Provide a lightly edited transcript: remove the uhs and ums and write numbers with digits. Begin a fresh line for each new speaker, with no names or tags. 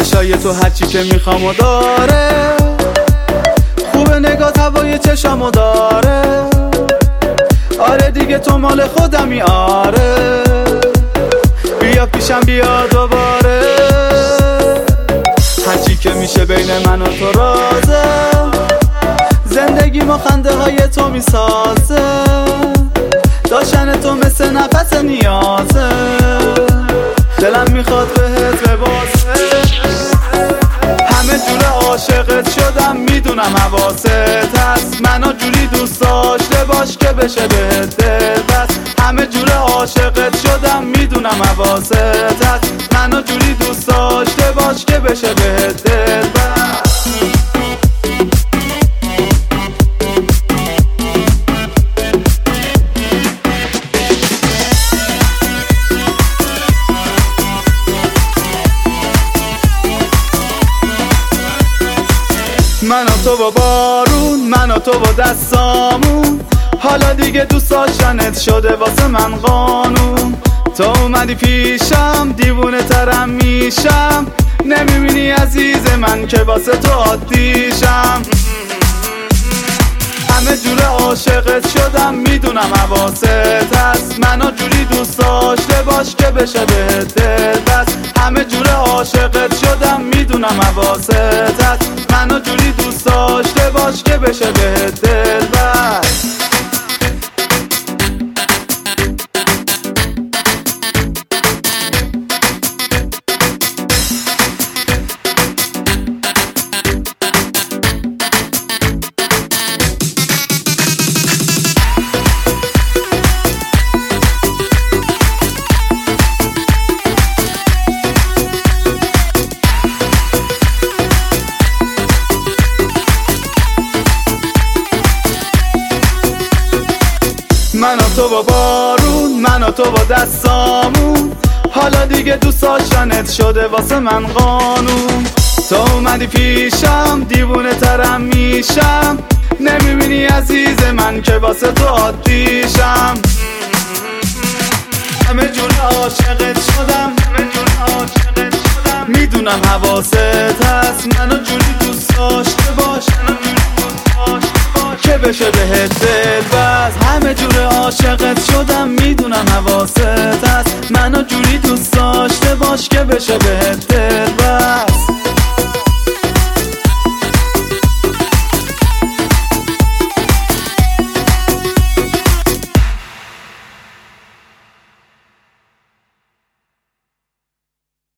چشای تو هرچی که میخوامو داره، خوبه نگاه هوای چشامو داره. آره دیگه تو مال خودمی، آره بیا پیشم بیا دوباره. هرچی که میشه بین من و تو رازه، زندگی ما خنده های تو میسازه. داشتن تو مثل نفس نیازه، دلم میخواد بهت ببازه. همه جور عاشقت شدم میدونم حواست هست، منو جوری دوست داشته باش که بشه بهت دل بس. همه جور عاشقت شدم میدونم حواست هست، منو جوری دوست داشته باش که بشه بهت دل بس. من و تو با بارون، من و تو با دستامون، حالا دیگه دوست داشتنت شده واسه من قانون. تو اومدی پیشم دیوونه ترم میشم، نمیبینی عزیز من که واسه تو عادیشم. همه جور عاشقت شدم میدونم حواست هست، منو جوری دوست داشته باش که بشه بهت دل بس. همه جور عاشقت شدم میدونم حواست هست، منو جوری دوست داشته باش که بشه بهت دل بس. من و تو با بارون، من و تو با دستامون، حالا دیگه دوست داشتنت شده واسه من قانون. تو اومدی پیشم دیوونه ترم میشم، نمیبینی عزیز من که واسه تو عادیشم. همه جور عاشقت شدم، همه جور عاشقت شدم میدونم حواست هست، منو جوری دوست داشته باش، منو جوری دوست داشته باش که بشه بهت دل بس. همه جور عاشقت شدم میدونم حواست هست، منو جوری دوست داشته باش که بشه بهت دل بس.